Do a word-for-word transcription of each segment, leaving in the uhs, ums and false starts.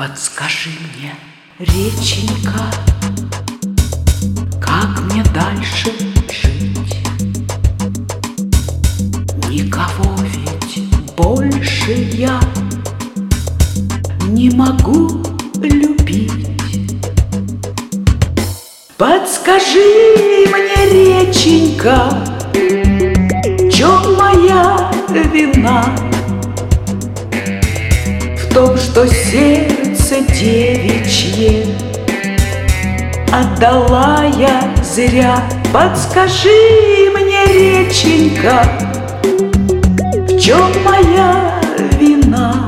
Подскажи мне, реченька, как мне дальше жить? Никого ведь больше я не могу любить. Подскажи мне, реченька, в чем моя вина? В том, что сердце девичье отдала я зря. Подскажи мне, реченька, в чем моя вина?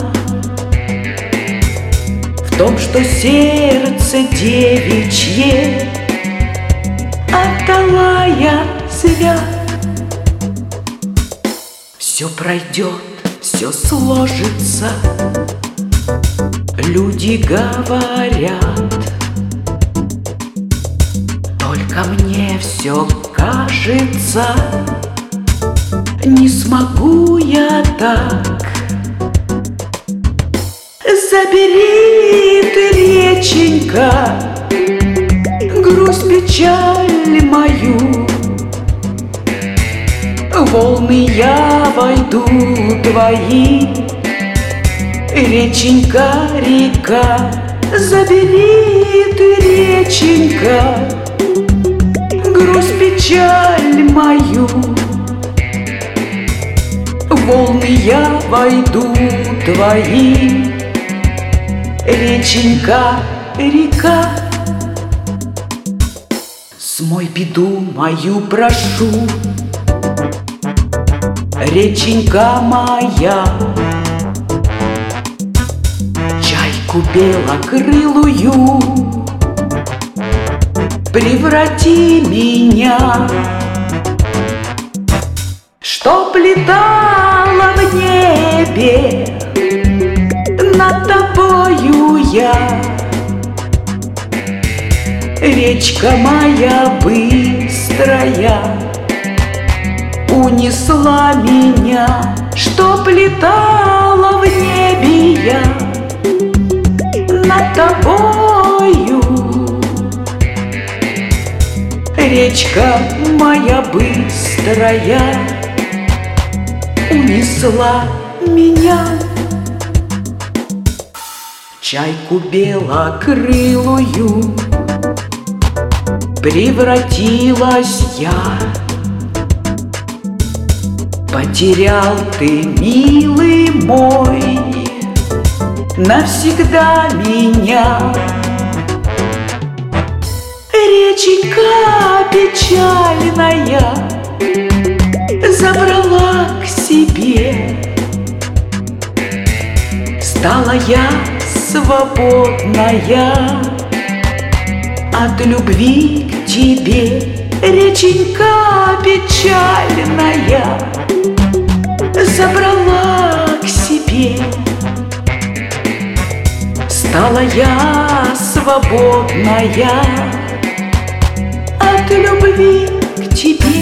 В том, что сердце девичье отдала я зря. Все пройдет, все сложится, люди говорят. Только мне все кажется, не смогу я так. Забери ты, реченька, грусть, печаль мою. В волны я войду твои, реченька, река. Забери ты, реченька, грусть, печаль мою. В волны я войду твои, реченька, река. Смой беду мою, прошу, реченька моя. Чайку белокрылую преврати меня, чтоб летала в небе над тобою я. Речка моя быстрая унесла меня, чтоб летала в небе я над тобою. Речка моя быстрая унесла меня. Чайку белокрылую превратилась я. Потерял ты, милый мой, навсегда меня. Реченька печальная забрала к себе. Стала я свободная от любви к тебе. Реченька печальная забрала к себе. Стала я свободная от любви к тебе.